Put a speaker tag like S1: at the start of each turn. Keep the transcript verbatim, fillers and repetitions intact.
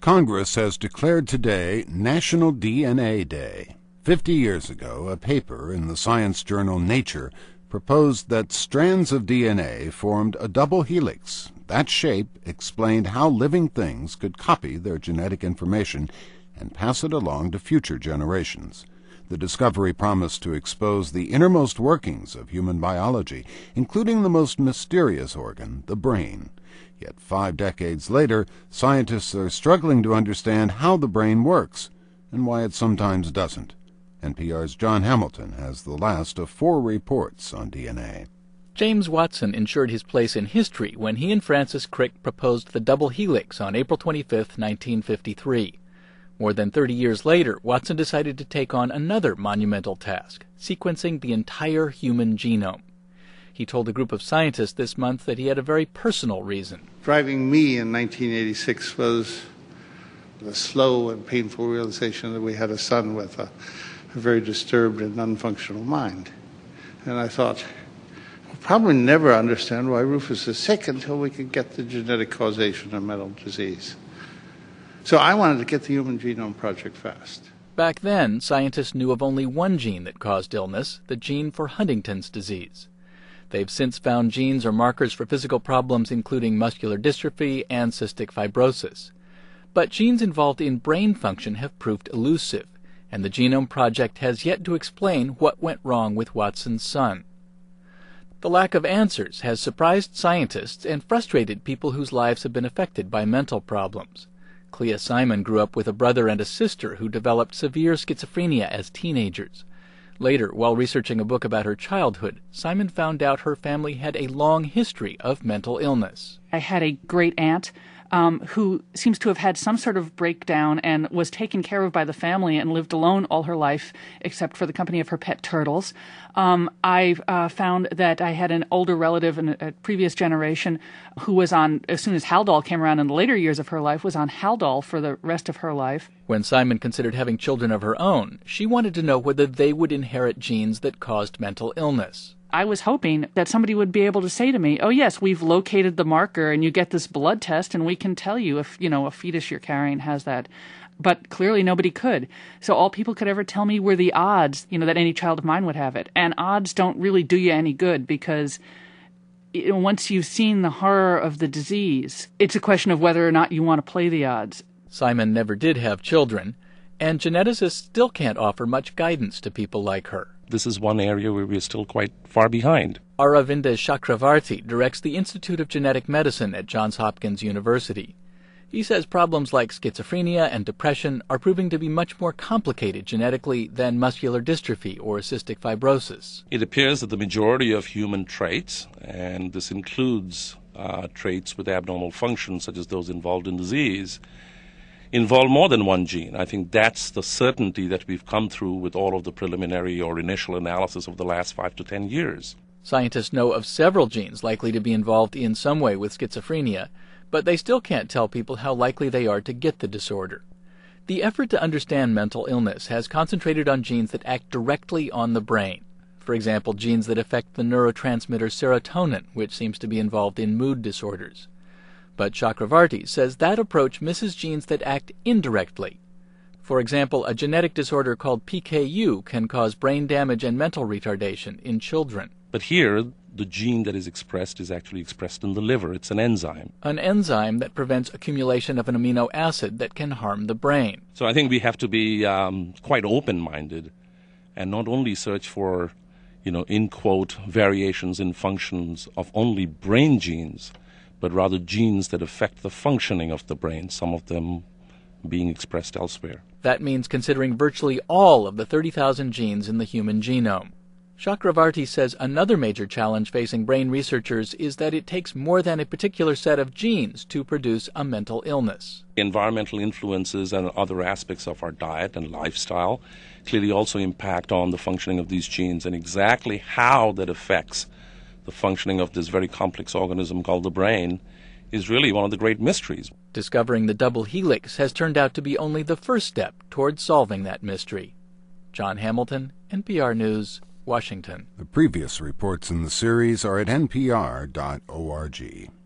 S1: Congress has declared today National D N A Day. Fifty years ago, a paper in the science journal Nature proposed that strands of D N A formed a double helix. That shape explained how living things could copy their genetic information and pass it along to future generations. The discovery promised to expose the innermost workings of human biology, including the most mysterious organ, the brain. Yet five decades later, scientists are struggling to understand how the brain works and why it sometimes doesn't. N P R's John Hamilton has the last of four reports on D N A.
S2: James Watson ensured his place in history when he and Francis Crick proposed the double helix on April twenty-fifth, nineteen fifty-three. More than thirty years later, Watson decided to take on another monumental task, sequencing the entire human genome. He told a group of scientists this month that he had a very personal reason.
S3: Driving me in nineteen eighty-six was the slow and painful realization that we had a son with a, a very disturbed and unfunctional mind. And I thought, we'll probably never understand why Rufus is sick until we can get the genetic causation of mental disease. So I wanted to get the Human Genome Project fast.
S2: Back then, scientists knew of only one gene that caused illness, the gene for Huntington's disease. They've since found genes or markers for physical problems including muscular dystrophy and cystic fibrosis. But genes involved in brain function have proved elusive, and the Genome Project has yet to explain what went wrong with Watson's son. The lack of answers has surprised scientists and frustrated people whose lives have been affected by mental problems. Clea Simon grew up with a brother and a sister who developed severe schizophrenia as teenagers. Later, while researching a book about her childhood, Simon found out her family had a long history of mental illness.
S4: I had a great aunt um, who seems to have had some sort of breakdown and was taken care of by the family and lived alone all her life, except for the company of her pet turtles. Um, I uh, found that I had an older relative in a previous generation who was on, as soon as Haldol came around in the later years of her life, was on Haldol for the rest of her life.
S2: When Simon considered having children of her own, she wanted to know whether they would inherit genes that caused mental illness.
S4: I was hoping that somebody would be able to say to me, oh yes, we've located the marker and you get this blood test and we can tell you if, you know, a fetus you're carrying has that. But clearly nobody could. So all people could ever tell me were the odds, you know, that any child of mine would have it. And odds don't really do you any good because you know, once you've seen the horror of the disease, it's a question of whether or not you want to play the odds.
S2: Simon never did have children, and geneticists still can't offer much guidance to people like her.
S5: This is one area where we're still quite far behind.
S2: Aravinda Chakravarti directs the Institute of Genetic Medicine at Johns Hopkins University. He says problems like schizophrenia and depression are proving to be much more complicated genetically than muscular dystrophy or cystic fibrosis.
S5: It appears that the majority of human traits, and this includes uh, traits with abnormal functions such as those involved in disease, involve more than one gene. I think that's the certainty that we've come through with all of the preliminary or initial analysis of the last five to ten years.
S2: Scientists know of several genes likely to be involved in some way with schizophrenia, but they still can't tell people how likely they are to get the disorder. The effort to understand mental illness has concentrated on genes that act directly on the brain. For example, genes that affect the neurotransmitter serotonin, which seems to be involved in mood disorders. But Chakravarti says that approach misses genes that act indirectly. For example, a genetic disorder called P K U can cause brain damage and mental retardation in children.
S5: But here, the gene that is expressed is actually expressed in the liver. It's an enzyme.
S2: An enzyme that prevents accumulation of an amino acid that can harm the brain.
S5: So I think we have to be um, quite open-minded and not only search for, you know, in quote, variations in functions of only brain genes, but rather genes that affect the functioning of the brain, some of them being expressed elsewhere.
S2: That means considering virtually all of the thirty thousand genes in the human genome. Chakravarti says another major challenge facing brain researchers is that it takes more than a particular set of genes to produce a mental illness.
S5: Environmental influences and other aspects of our diet and lifestyle clearly also impact on the functioning of these genes, and exactly how that affects the functioning of this very complex organism called the brain is really one of the great mysteries.
S2: Discovering the double helix has turned out to be only the first step toward solving that mystery. John Hamilton, N P R News, Washington.
S1: The previous reports in the series are at N P R dot org.